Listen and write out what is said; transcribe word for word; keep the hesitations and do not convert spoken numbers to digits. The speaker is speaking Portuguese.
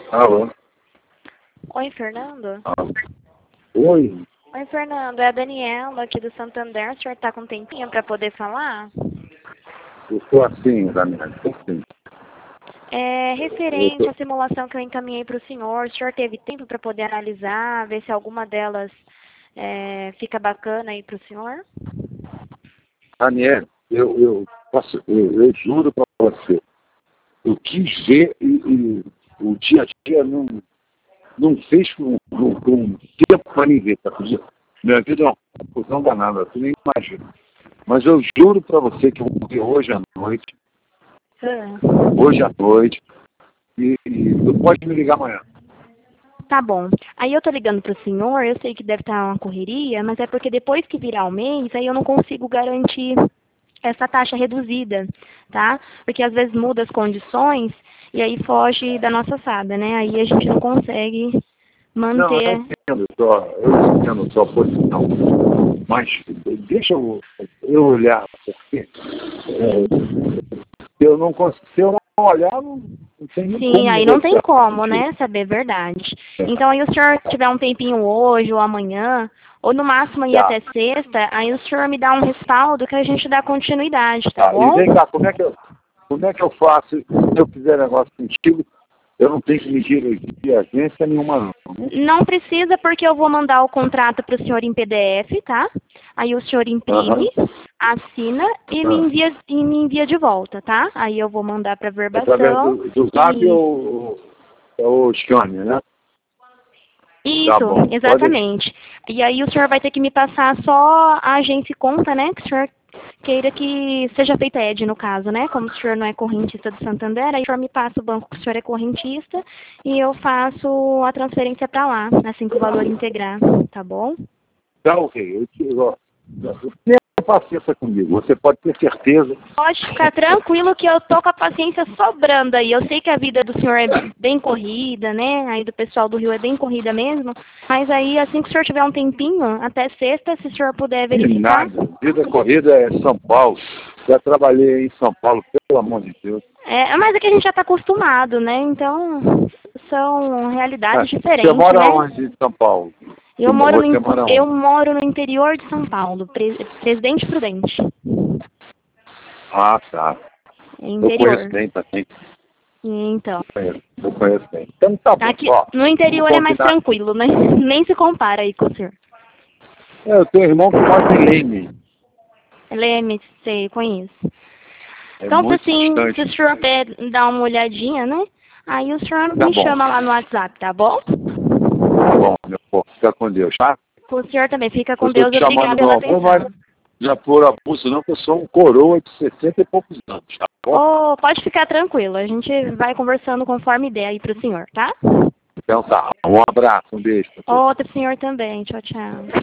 Alô? Oi, Fernando? Ah, oi? Oi, Fernando. É a Daniela aqui do Santander. O senhor tá com um tempinho para poder falar? Eu sou assim, Daniela, estou assim. É Eu referente tô... à simulação que eu encaminhei para o senhor. O senhor teve tempo para poder analisar, ver se alguma delas é, fica bacana aí para o senhor? Daniela, eu, eu, posso, eu, eu juro para você, eu quis ver e, e o dia a dia não, não fez com, com, com tempo para mim ver, tá? Minha vida é uma confusão danada, você nem imagina. Mas eu juro para você que eu vou ver hoje à noite, Ah. hoje à noite, e, e você pode me ligar amanhã. Tá bom. Aí eu tô ligando pro senhor, eu sei que deve estar uma correria, mas é porque depois que virar o mês, aí eu não consigo garantir essa taxa reduzida, tá? Porque às vezes muda as condições e aí foge da nossa alçada, né? Aí a gente não consegue Não, eu manter. entendo, só, eu entendo a sua posição. Mas deixa eu, eu olhar, porque é, eu não consigo, se eu não olhar, não, não tem nem Sim, como aí não tem negociar como, contigo. né? Saber a verdade. Então aí o senhor tiver um tempinho hoje ou amanhã, ou no máximo ir Tá, até sexta, aí o senhor me dá um respaldo que a gente dá continuidade, tá tá. E bom? vem cá, como é que eu, como é que eu faço se eu fizer negócio contigo? Eu não tenho que me dirigir a agência nenhuma, não, né? Não precisa porque eu vou mandar o contrato para o senhor em P D F, tá? Aí o senhor Aham. imprime, assina e me Ah, envia, e me envia de volta, tá? Aí eu vou mandar para através verbação do, do Zap e ou, ou scanner, né? Tá isso, bom, pode deixar. exatamente. E aí o senhor vai ter que me passar só a agência e conta, né? Que o senhor queira que seja feita E D, no caso, né? Como o senhor não é correntista do Santander, aí o senhor me passa o banco que o senhor é correntista e eu faço a transferência para lá, assim que o valor integrar, tá bom? Tá ok, eu te, ó, tenha paciência comigo, você pode ter certeza. Pode ficar tranquilo que eu tô com a paciência sobrando aí. Eu sei que a vida do senhor é bem corrida, né? Aí do pessoal do Rio é bem corrida mesmo. Mas aí, assim que o senhor tiver um tempinho, até sexta, se o senhor puder De verificar. nada. Vida corrida é São Paulo. Já trabalhei em São Paulo, pelo amor de Deus. É, mas é que a gente já tá acostumado, né? Então, são Ah, realidades você diferentes, mora né? onde em São Paulo? Eu moro no, Você in- mora eu onde? moro no interior de São Paulo, Pre- Presidente Prudente, Ah, tá. Eu conheço interior. bem também. Então, Eu conheço, eu conheço bem. Então tá bom. aqui Ó, no vamos interior é mais combinar. tranquilo, né? Nem se compara aí com o senhor. É, eu tenho um irmão que mora em Leme. Leme, sei, conheço. É Então, muito assim, se o distante. senhor puder dar uma olhadinha, né? Aí o senhor Tá me bom. chama lá no WhatsApp, tá bom? Tá bom, meu povo. Fica com Deus, tá? O senhor também fica Eu com estou Deus. te chamando Obrigada meu pela avô, mas atenção. já por abuso não, que eu sou um coroa de sessenta e poucos anos, tá bom? Oh, pode ficar tranquilo. A gente vai conversando conforme der aí pro senhor, tá? Então tá. Um abraço, um beijo pra você. Outro senhor também. Tchau, tchau.